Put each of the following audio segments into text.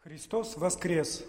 Христос воскрес!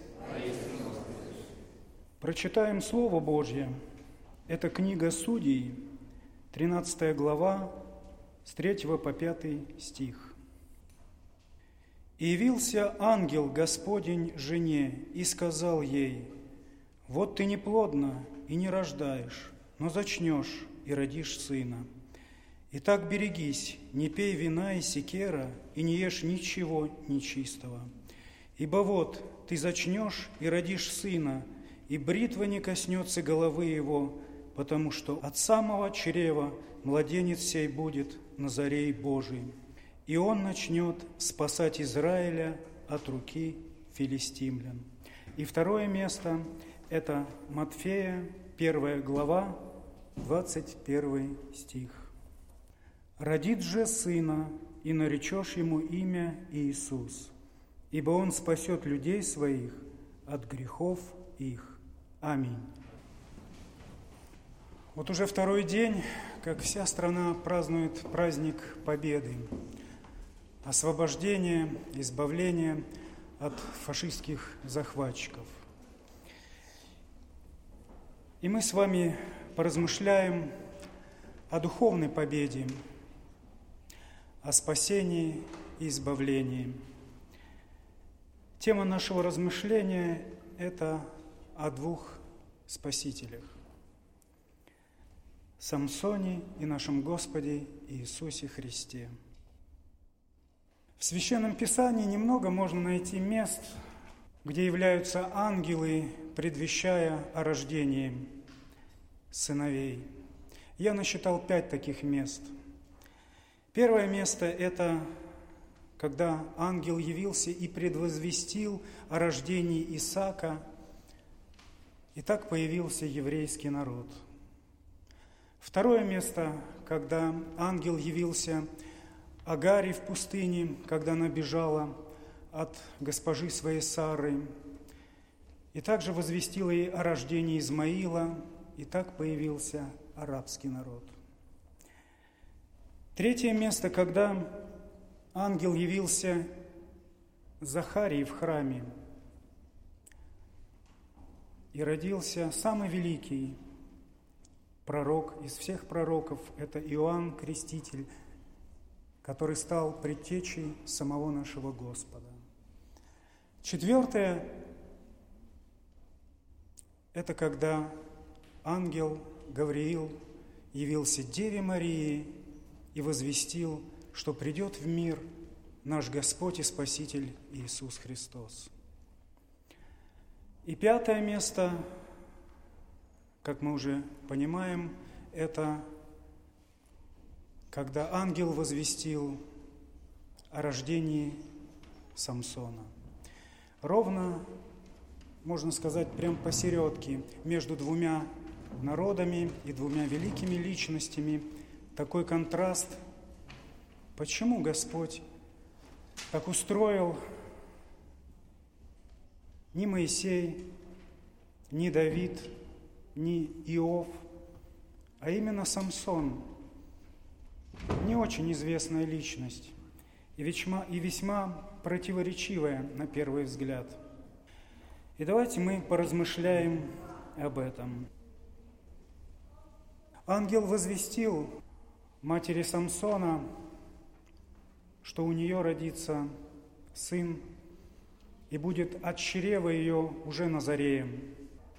Прочитаем Слово Божье. Это книга Судей, 13 глава, с 3 по 5 стих. «И явился ангел Господень жене и сказал ей: вот ты неплодна и не рождаешь, но зачнешь и родишь сына. Итак, берегись, не пей вина и секера, и не ешь ничего нечистого. Ибо вот ты зачнешь и родишь сына, и бритва не коснется головы его, потому что от самого чрева младенец сей будет Назарей Божий, и он начнет спасать Израиля от руки филистимлян». И второе место – это Матфея, 1 глава, 21 стих. «Родит же сына, и наречешь ему имя Иисус, ибо он спасет людей своих от грехов их. Аминь». Вот уже второй день, как вся страна празднует праздник Победы, освобождения, избавления от фашистских захватчиков. И мы с вами поразмышляем о духовной победе, о спасении и избавлении. Тема нашего размышления – это о двух спасителях – Самсоне и нашем Господе Иисусе Христе. В Священном Писании немного можно найти мест, где являются ангелы, предвещая о рождении сыновей. Я насчитал 5 таких мест. Первое место – это когда ангел явился и предвозвестил о рождении Исаака, и так появился еврейский народ. Второе место, когда ангел явился Агаре в пустыне, когда она бежала от госпожи своей Сары, и также возвестил ей о рождении Измаила, и так появился арабский народ. Третье место, когда ангел явился Захарии в храме, и родился самый великий пророк из всех пророков, это Иоанн Креститель, который стал предтечей самого нашего Господа. Четвертое – это когда ангел Гавриил явился Деве Марии и возвестил, что придет в мир наш Господь и Спаситель Иисус Христос. И пятое место, как мы уже понимаем, это когда ангел возвестил о рождении Самсона. Ровно, можно сказать, прям посередке между двумя народами и двумя великими личностями такой контраст. Почему Господь так устроил? Ни Моисей, ни Давид, ни Иов, а именно Самсон, не очень известная личность и весьма противоречивая на первый взгляд. И давайте мы поразмышляем об этом. Ангел возвестил матери Самсона, что у нее родится сын, и будет от чрева ее уже Назареем.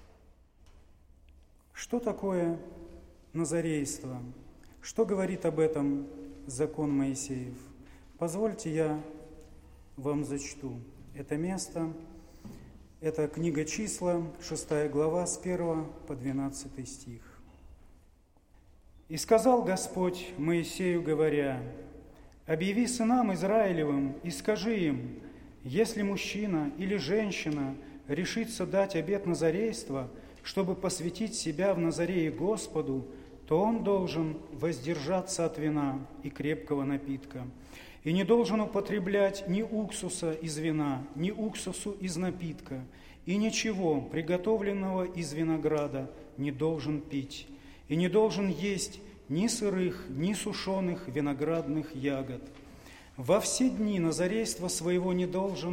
Что такое назарейство? Что говорит об этом закон Моисеев? Позвольте, я вам зачту это место. Это книга Числа, 6 глава, с 1 по 12 стих. «И сказал Господь Моисею, говоря: объяви сынам Израилевым и скажи им: если мужчина или женщина решится дать обет назарейства, чтобы посвятить себя в Назарее Господу, то он должен воздержаться от вина и крепкого напитка, и не должен употреблять ни уксуса из вина, ни уксусу из напитка, и ничего, приготовленного из винограда, не должен пить, и не должен есть ни сырых, ни сушеных виноградных ягод. Во все дни назарейства своего не должен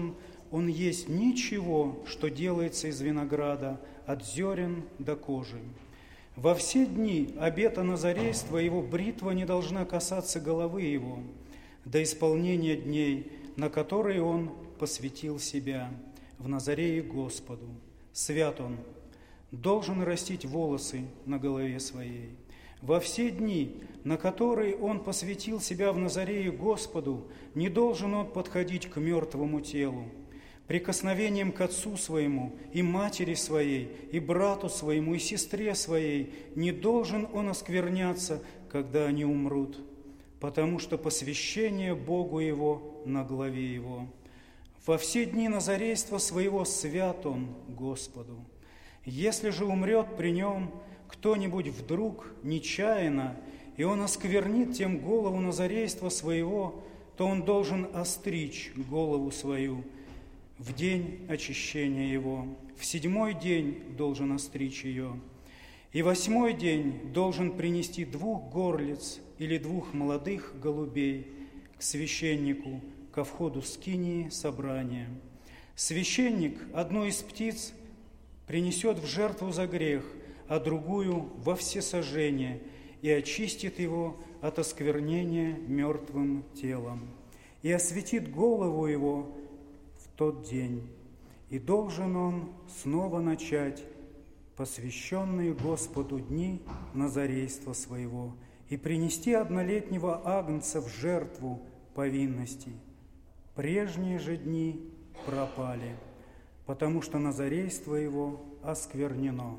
он есть ничего, что делается из винограда, от зерен до кожи. Во все дни обета назарейства его бритва не должна касаться головы его, до исполнения дней, на которые он посвятил себя в Назарее Господу. Свят он, должен растить волосы на голове своей. Во все дни, на которые он посвятил себя в Назарее Господу, не должен он подходить к мертвому телу. Прикосновением к отцу своему, и матери своей, и брату своему, и сестре своей не должен он оскверняться, когда они умрут, потому что посвящение Богу его на главе его. Во все дни назарейства своего свят он Господу. Если же умрет при нем кто-нибудь вдруг нечаянно, и он осквернит тем голову назарейства своего, то он должен остричь голову свою в день очищения его. В 7-й день должен остричь ее. И 8-й день должен принести 2 горлиц или 2 молодых голубей к священнику, ко входу скинии собрания. Священник одну из птиц принесет в жертву за грех, а другую во всесожжение, и очистит его от осквернения мертвым телом, и осветит голову его в тот день, и должен он снова начать посвященные Господу дни назарейства своего и принести 1-летнего агнца в жертву повинностей. Прежние же дни пропали, потому что назарейство его осквернено.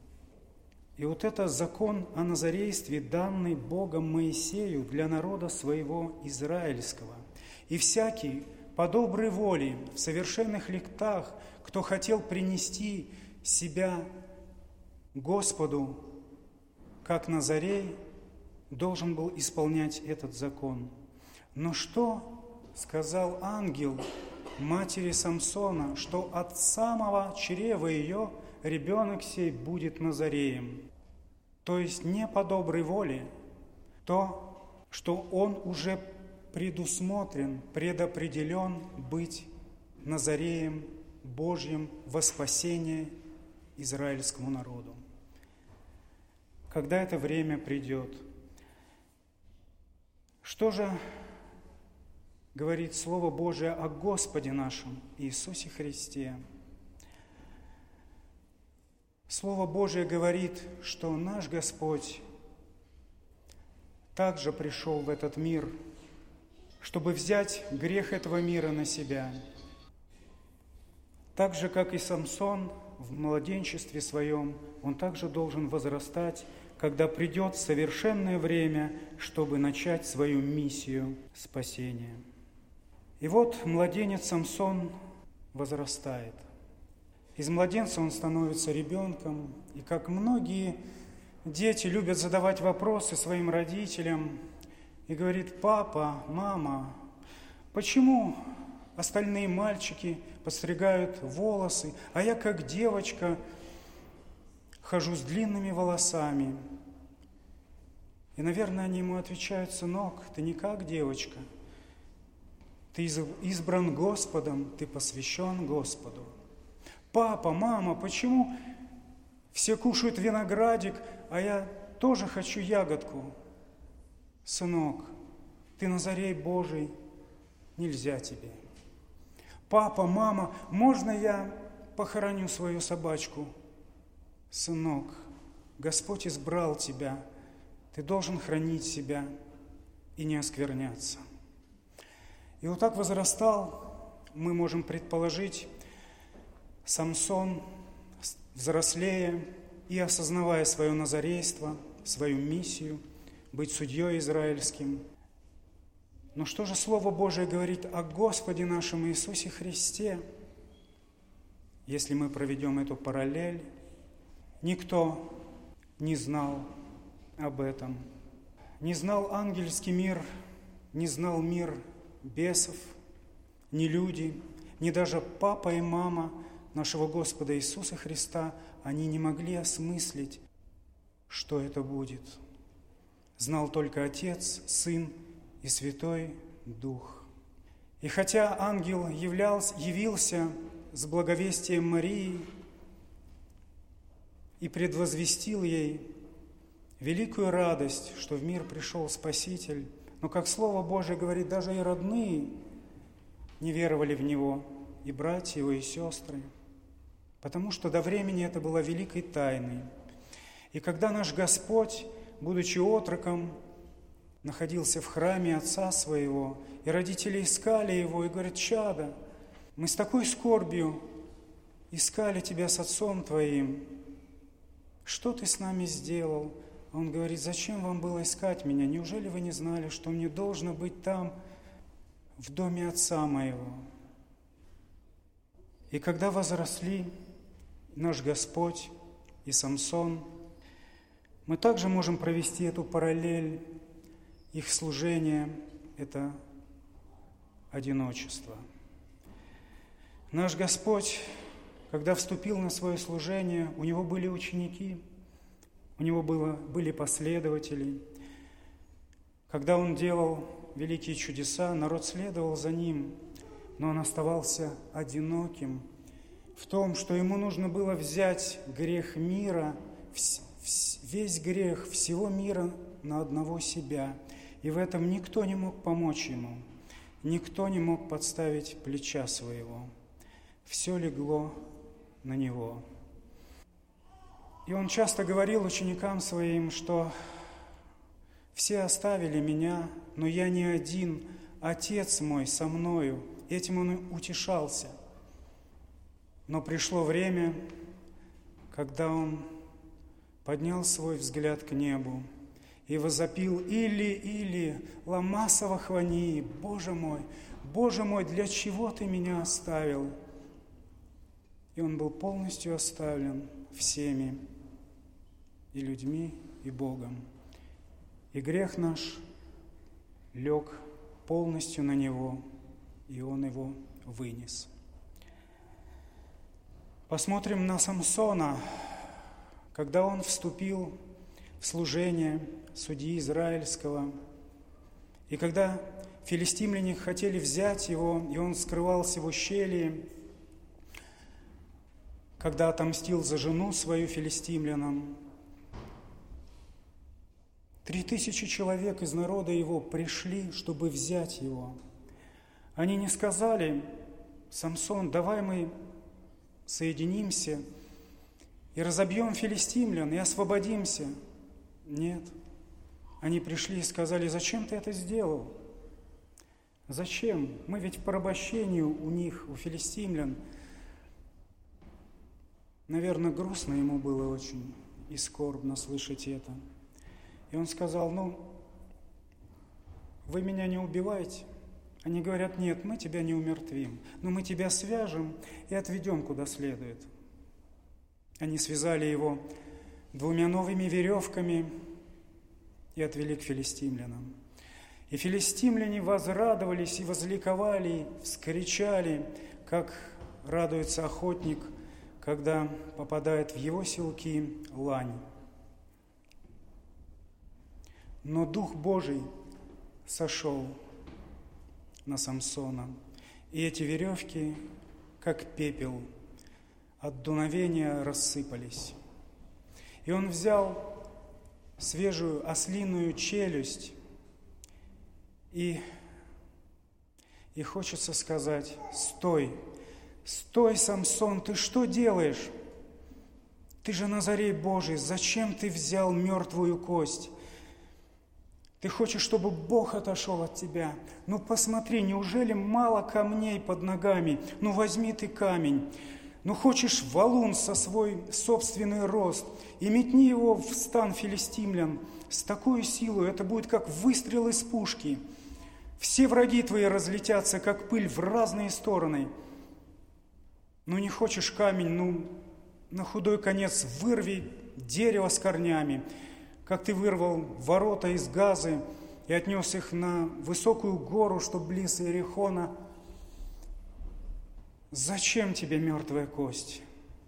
И вот это закон о назарействе, данный Богом Моисею для народа своего израильского. И всякий по доброй воле, в совершенных летах, кто хотел принести себя Господу, как Назарей, должен был исполнять этот закон. Но что сказал ангел матери Самсона, что от самого чрева ее ребенок сей будет Назареем? То есть не по доброй воле, то, что он уже предусмотрен, предопределен быть Назареем Божьим во спасение израильскому народу. Когда это время придет? Что же говорит Слово Божие о Господе нашем Иисусе Христе? Слово Божие говорит, что наш Господь также пришел в этот мир, чтобы взять грех этого мира на себя. Так же, как и Самсон в младенчестве своем, он также должен возрастать, когда придет совершенное время, чтобы начать свою миссию спасения. И вот младенец Самсон возрастает. Из младенца он становится ребенком, и как многие дети любят задавать вопросы своим родителям, и говорит: папа, мама, почему остальные мальчики подстригают волосы, а я как девочка хожу с длинными волосами? И, наверное, они ему отвечают: сынок, ты не как девочка, ты избран Господом, ты посвящен Господу. Папа, мама, почему все кушают виноградик, а я тоже хочу ягодку? Сынок, ты Назарей Божий, нельзя тебе. Папа, мама, можно я похороню свою собачку? Сынок, Господь избрал тебя, ты должен хранить себя и не оскверняться. И вот так возрастал, мы можем предположить, Самсон, взрослея и осознавая свое назарейство, свою миссию, быть судьей израильским. Но что же Слово Божие говорит о Господе нашем Иисусе Христе? Если мы проведем эту параллель, никто не знал об этом. Не знал ангельский мир, не знал мир бесов, ни люди, ни даже папа и мама нашего Господа Иисуса Христа, они не могли осмыслить, что это будет. Знал только Отец, Сын и Святой Дух. И хотя ангел явился с благовестием Марии и предвозвестил ей великую радость, что в мир пришел Спаситель, но, как Слово Божие говорит, даже и родные не веровали в Него, и братья Его, и сестры, потому что до времени это было великой тайной. И когда наш Господь, будучи отроком, находился в храме Отца Своего, и родители искали Его, и говорят: «Чадо, мы с такой скорбью искали Тебя с Отцом Твоим. Что Ты с нами сделал?» Он говорит: «Зачем вам было искать Меня? Неужели вы не знали, что мне должно быть там, в доме Отца Моего?» И когда возросли наш Господь и Самсон, мы также можем провести эту параллель. Их служение – это одиночество. Наш Господь, когда вступил на свое служение, у Него были ученики, у Него были последователи. Когда Он делал великие чудеса, народ следовал за Ним, но Он оставался одиноким в том, что Ему нужно было взять грех мира, весь грех всего мира на одного себя. И в этом никто не мог помочь Ему, никто не мог подставить плеча своего. Все легло на Него. И Он часто говорил ученикам Своим, что «все оставили Меня, но я не один, Отец Мой со Мною». Этим Он утешался. Но пришло время, когда Он поднял свой взгляд к небу и возопил: «Или, лама савахвани, Боже мой, для чего Ты Меня оставил?» И Он был полностью оставлен всеми, и людьми, и Богом. И грех наш лег полностью на Него, и Он его вынес. Посмотрим на Самсона, когда он вступил в служение судьи израильского, и когда филистимляне хотели взять его, и он скрывался в ущелье, когда отомстил за жену свою филистимлянам, 3000 человек из народа его пришли, чтобы взять его. Они не сказали: «Самсон, давай мы соединимся и разобьем филистимлян, и освободимся». Нет. Они пришли и сказали: «Зачем ты это сделал? Зачем? Мы ведь в порабощении у них, у филистимлян». Наверное, грустно ему было очень и скорбно слышать это. И он сказал: «Вы меня не убиваете?» Они говорят: «Нет, мы тебя не умертвим, но мы тебя свяжем и отведем куда следует». Они связали его 2 новыми веревками и отвели к филистимлянам. И филистимляне возрадовались и возликовали, вскричали, как радуется охотник, когда попадает в его селки лань. Но Дух Божий сошел на Самсона, и эти веревки, как пепел, от дуновения рассыпались. И он взял свежую ослиную челюсть, и хочется сказать: «Стой, стой, Самсон, ты что делаешь? Ты же Назарей Божий, зачем ты взял мертвую кость? Ты хочешь, чтобы Бог отошел от тебя? Ну посмотри, неужели мало камней под ногами? Ну возьми ты камень. Ну хочешь валун со свой собственный рост и метни его в стан филистимлян с такой силой, это будет как выстрел из пушки. Все враги твои разлетятся, как пыль, в разные стороны. Ну не хочешь камень, ну на худой конец вырви дерево с корнями, как ты вырвал ворота из Газы и отнес их на высокую гору, что близ Иерихона. Зачем тебе мертвая кость?»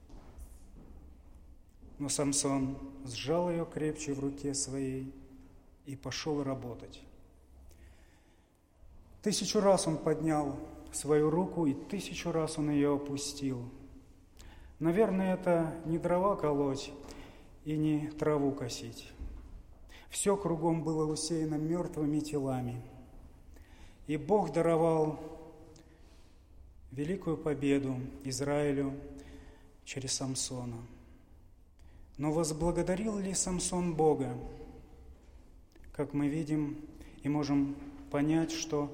Но Самсон сжал ее крепче в руке своей и пошел работать. 1000 раз он поднял свою руку, и 1000 раз он ее опустил. Наверное, это не дрова колоть и не траву косить. Все кругом было усеяно мертвыми телами. И Бог даровал великую победу Израилю через Самсона. Но возблагодарил ли Самсон Бога? Как мы видим и можем понять, что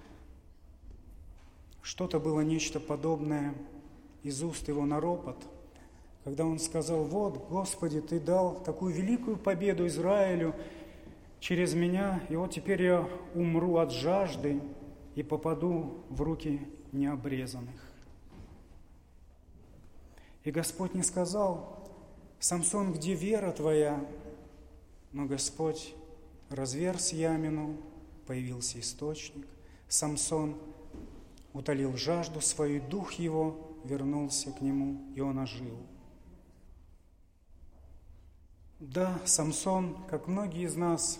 что-то было нечто подобное из уст его на ропот, когда он сказал: «Вот, Господи, Ты дал такую великую победу Израилю через меня, и вот теперь я умру от жажды и попаду в руки необрезанных». И Господь не сказал: «Самсон, где вера твоя?» Но Господь разверз ямину, появился источник. Самсон утолил жажду свою, дух его вернулся к нему, и он ожил. Да, Самсон, как многие из нас,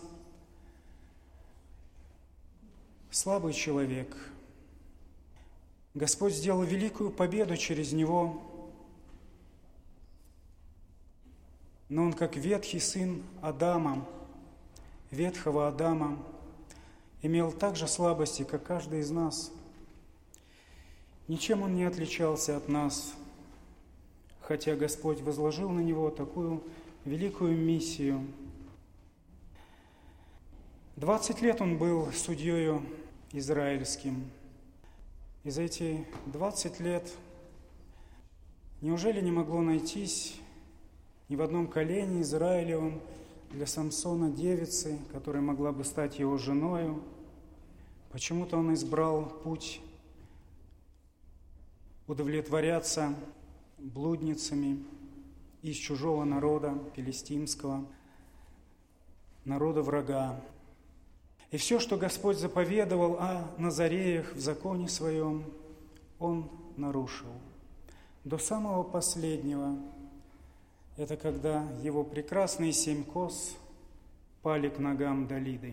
слабый человек. Господь сделал великую победу через него, но он, как ветхий сын Адама, ветхого Адама, имел так же слабости, как каждый из нас. Ничем он не отличался от нас, хотя Господь возложил на него такую великую миссию. 20 лет он был судьёю израильским. И за эти 20 лет неужели не могло найтись ни в одном колене Израилевом для Самсона девицы, которая могла бы стать его женою? Почему-то он избрал путь удовлетворяться блудницами из чужого народа, филистимского, народа врага. И все, что Господь заповедовал о Назареях в законе своем, он нарушил. До самого последнего. Это когда его прекрасные 7 коз пали к ногам Далиды.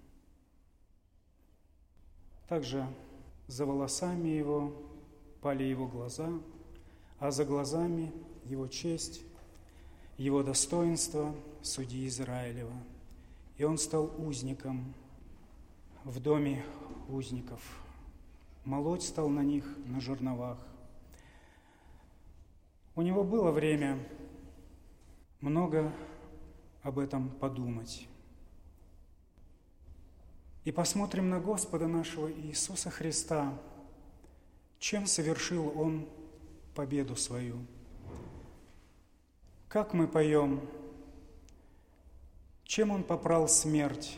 Также за волосами его пали его глаза, а за глазами его честь, его достоинство судьи Израилева. И он стал узником в доме узников. Молоть стал на них на жерновах. У него было время много об этом подумать. И посмотрим на Господа нашего Иисуса Христа, чем совершил Он победу свою. Как мы поем, чем Он попрал смерть.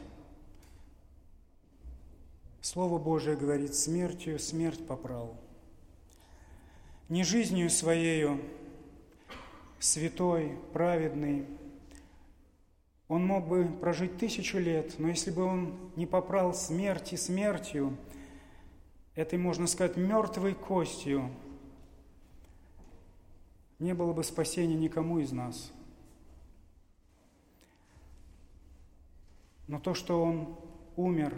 Слово Божие говорит: смертью смерть попрал. Не жизнью своею, святой, праведный, он мог бы прожить 1000 лет, но если бы он не попрал смерти смертью, этой, можно сказать, мертвой костью, не было бы спасения никому из нас. Но то, что он умер,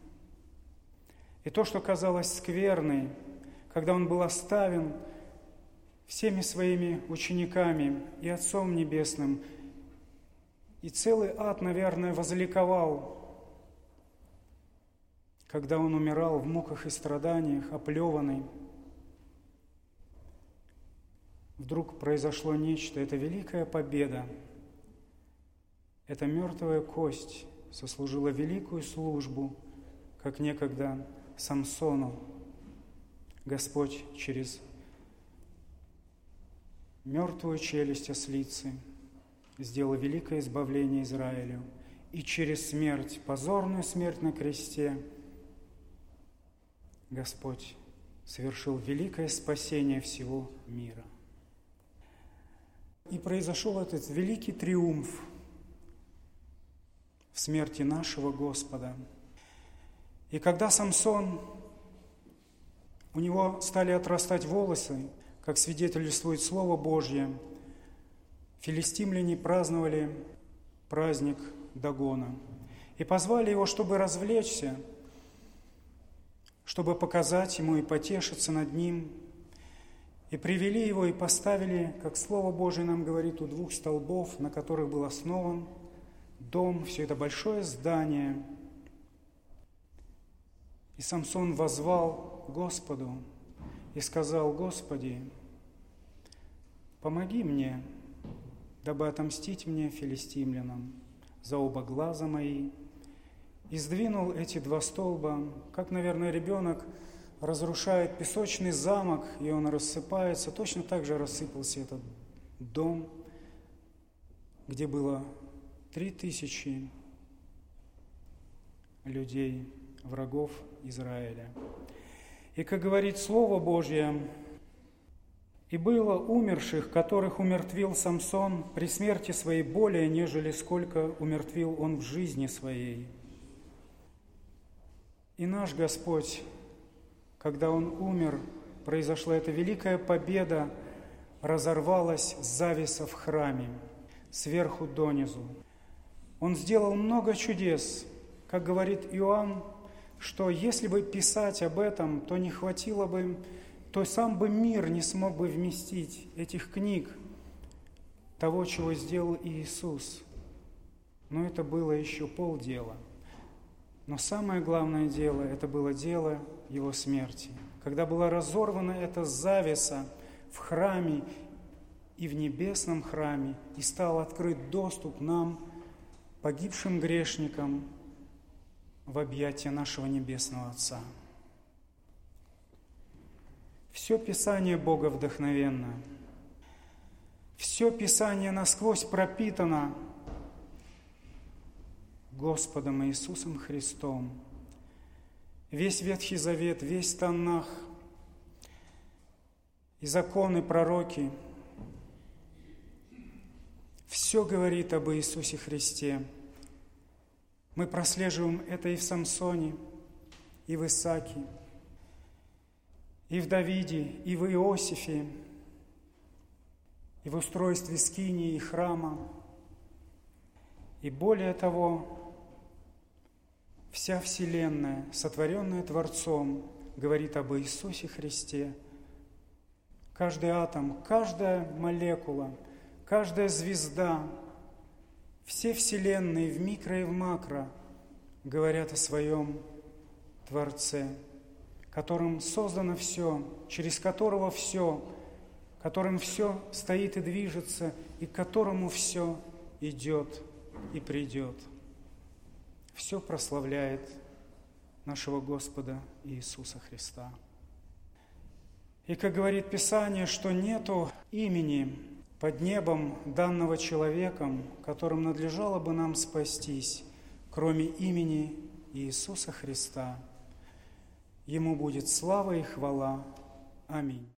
и то, что казалось скверной, когда он был оставлен всеми своими учениками и Отцом Небесным, и целый ад, наверное, возликовал, когда он умирал в муках и страданиях, оплеванный. Вдруг произошло нечто, это великая победа. Эта мертвая кость сослужила великую службу, как некогда Самсону Господь через мертвую челюсть ослицы сделал великое избавление Израилю. И через смерть, позорную смерть на кресте, Господь совершил великое спасение всего мира. И произошел этот великий триумф в смерти нашего Господа. И когда Самсон, у него стали отрастать волосы, как свидетельствует Слово Божье, филистимляне праздновали праздник Дагона и позвали его, чтобы развлечься. чтобы показать ему и потешиться над ним. И привели его и поставили, как Слово Божие нам говорит, у 2 столбов, на которых был основан дом, все это большое здание. И Самсон воззвал Господу и сказал: Господи, помоги мне, дабы отомстить мне, филистимлянам, за оба глаза мои. И сдвинул эти 2 столба, как, наверное, ребенок разрушает песочный замок, и он рассыпается. Точно так же рассыпался этот дом, где было 3000 людей, врагов Израиля. И, как говорит Слово Божье, «И было умерших, которых умертвил Самсон при смерти своей более, нежели сколько умертвил он в жизни своей». И наш Господь, когда Он умер, произошла эта великая победа, разорвалась завеса в храме сверху донизу. Он сделал много чудес. Как говорит Иоанн, что если бы писать об этом, то не хватило бы, то сам бы мир не смог бы вместить этих книг, того, чего сделал Иисус. Но это было еще полдела. Но самое главное дело, это было дело Его смерти. Когда была разорвана эта завеса в храме и в небесном храме, и стал открыт доступ нам, погибшим грешникам, в объятия нашего Небесного Отца. Все Писание Бога вдохновенно. Все Писание насквозь пропитано Господом Иисусом Христом. Весь Ветхий Завет, весь Танах, и законы, пророки, все говорит об Иисусе Христе. Мы прослеживаем это и в Самсоне, и в Исааке, и в Давиде, и в Иосифе, и в устройстве скинии и храма. И более того, вся Вселенная, сотворенная Творцом, говорит об Иисусе Христе. Каждый атом, каждая молекула, каждая звезда, все вселенные в микро и в макро говорят о своем Творце, которым создано все, через которого все, которым все стоит и движется, и к которому все идет и придет. Все прославляет нашего Господа Иисуса Христа. И как говорит Писание, что нету имени под небом, данного человеком, которым надлежало бы нам спастись, кроме имени Иисуса Христа. Ему будет слава и хвала. Аминь.